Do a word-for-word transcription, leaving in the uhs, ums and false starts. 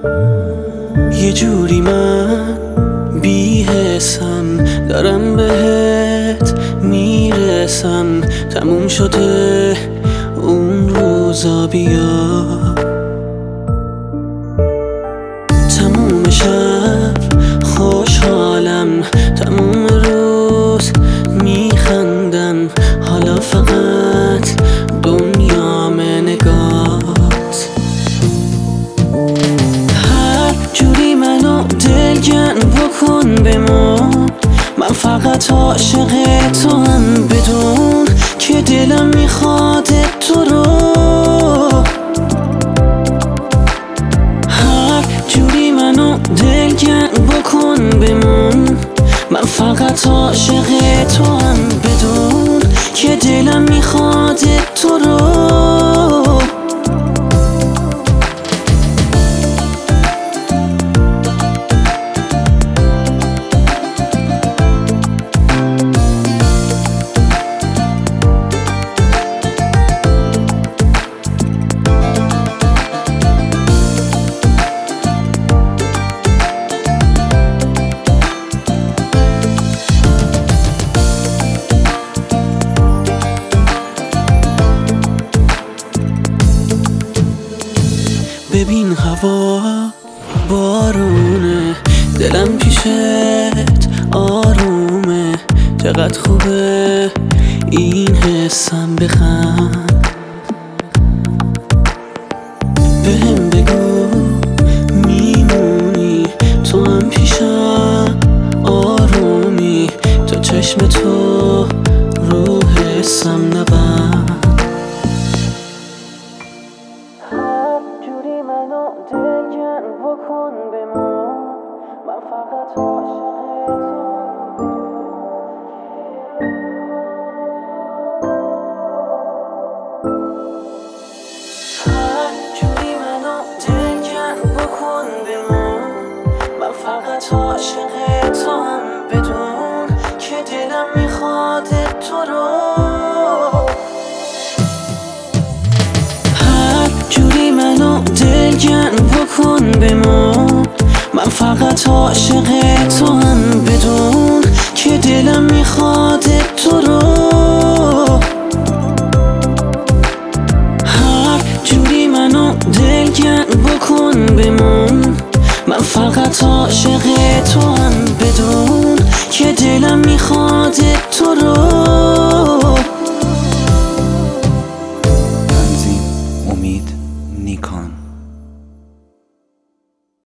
یه جوری من بی‌حسم دارم بهت میرسم، تموم شده اون روزا، بیا تموم شب خوشحالم، تموم روز میخندم، حالا فقط دنیام نگات. هر جوری منو دلگرم بکن بمون، من فقط عاشق تو هم، بدون که دلم میخواد تو رو. هر جوری منو دلگرم بکن بمون، من فقط عاشق تو هم، بدون که دلم میخواد تو رو. ببین هوا بارونه، دلم پیشت آرومه، چقدر خوبه این حسم، بخند بهم بگو میمونی، تو هم پیشم آرومی، تا چشم تو رو حسم نبند. منو دلگرم بکن بمون، من فقط عاشق تو. هر جوری منو دلگرم بکن بمون، من فقط عاشق تو هم، بدون که دلم میخواد تو رو. دلگرم بکن بمون، من فقط عاشق تو هم، بدون که دلم میخواد تو رو. هر جوری منو دلگرم بکن بمون، من فقط عاشق تو هم، بدون که دلم میخواد تو رو. تنظیم امید نیکان.